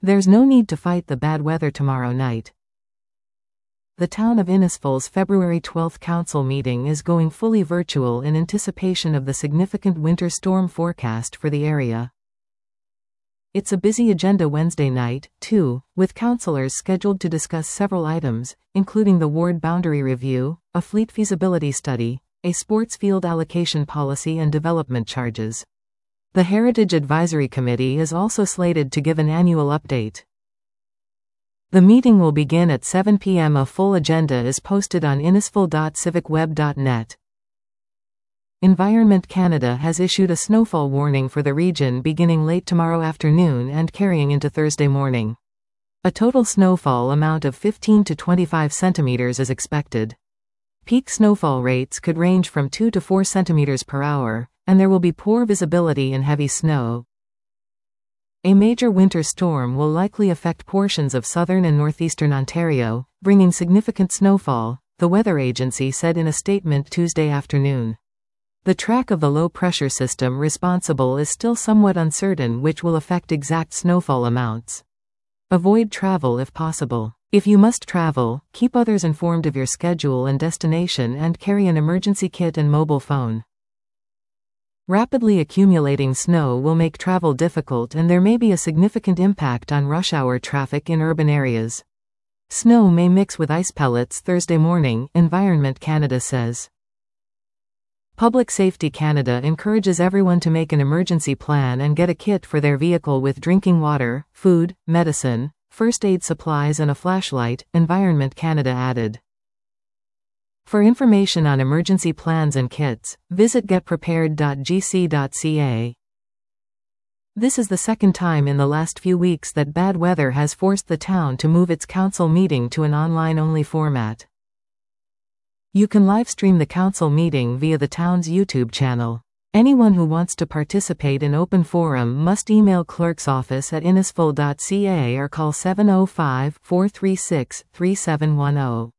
There's no need to fight the bad weather tomorrow night. The town of Innisfal's February 12 council meeting is going fully virtual in anticipation of the significant winter storm forecast for the area. It's a busy agenda Wednesday night, too, with councillors scheduled to discuss several items, including the ward boundary review, a fleet feasibility study, a sports field allocation policy and development charges. The Heritage Advisory Committee is also slated to give an annual update. The meeting will begin at 7 p.m. A full agenda is posted on innisfal.civicweb.net. Environment Canada has issued a snowfall warning for the region beginning late tomorrow afternoon and carrying into Thursday morning. A total snowfall amount of 15 to 25 centimeters is expected. Peak snowfall rates could range from 2 to 4 centimeters per hour, and there will be poor visibility in heavy snow. A major winter storm will likely affect portions of southern and northeastern Ontario, bringing significant snowfall, the weather agency said in a statement Tuesday afternoon. The track of the low-pressure system responsible is still somewhat uncertain, which will affect exact snowfall amounts. Avoid travel if possible. If you must travel, keep others informed of your schedule and destination and carry an emergency kit and mobile phone. Rapidly accumulating snow will make travel difficult and there may be a significant impact on rush hour traffic in urban areas. Snow may mix with ice pellets Thursday morning, Environment Canada says. Public Safety Canada encourages everyone to make an emergency plan and get a kit for their vehicle with drinking water, food, medicine, first aid supplies and a flashlight, Environment Canada added. For information on emergency plans and kits, visit getprepared.gc.ca. This is the second time in the last few weeks that bad weather has forced the town to move its council meeting to an online-only format. You can live stream the council meeting via the town's YouTube channel. Anyone who wants to participate in open forum must email clerk's office at innisfal.ca or call 705-436-3710.